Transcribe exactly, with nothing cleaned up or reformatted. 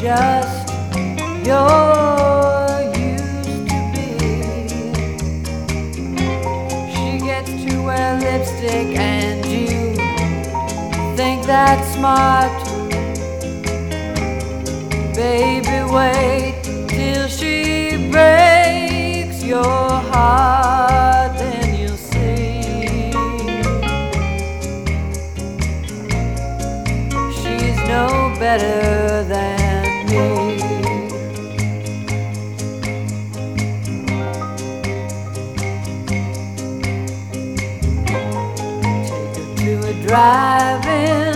just you're used to be. She gets to wear lipstick and you think that's smart. Baby, wait till she breaks your heart, then you'll see she's no better than me. Take her to a drive